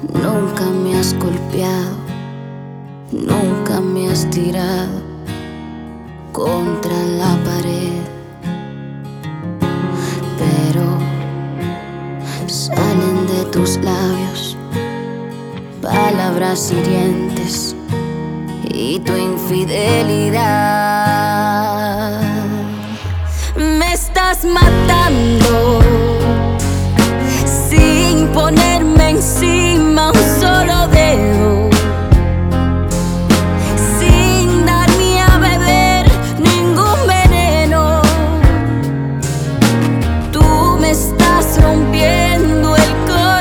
Nunca me has golpeado, nunca me has tirado contra la pared, pero salen de tus labios palabras hirientes y tu infidelidad. Me estás matando sin ponerme encima un solo dedo, sin darme a beber ningún veneno. Tú me estás rompiendo el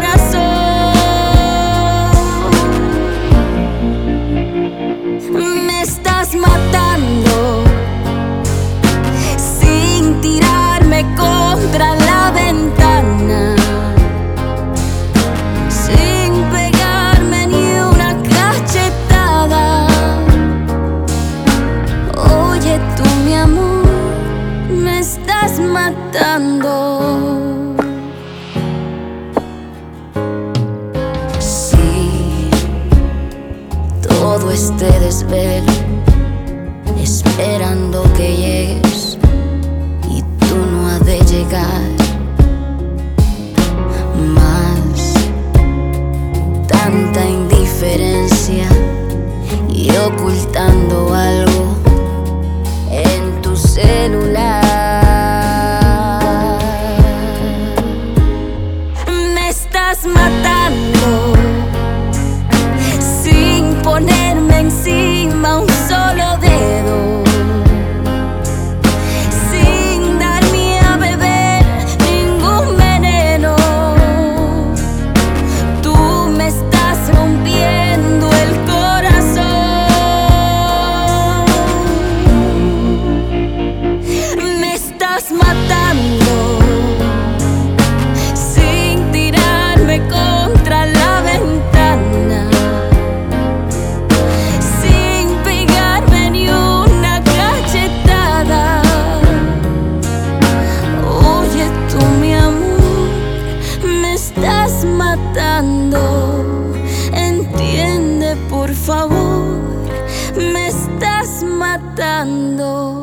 corazón, me estás matando sin tirarme contra la ventana, sin pegarme ni una cachetada. Oye tú, mi amor, me estás matando. Sí, todo este desvelo esperando que llegues y tú no has de llegar más. Tanta indiferencia y ocultando algo en tu celular. Me estás matando sin ponerme encima un solo dedo, sin darme a beber ningún veneno. Tú me estás rompiendo el corazón, me estás matando sin tirarme contra la ventana, sin pegarme ni una cachetada. Oye tú, mi amor, me estás matando. Entiende, por favor, me estás matando.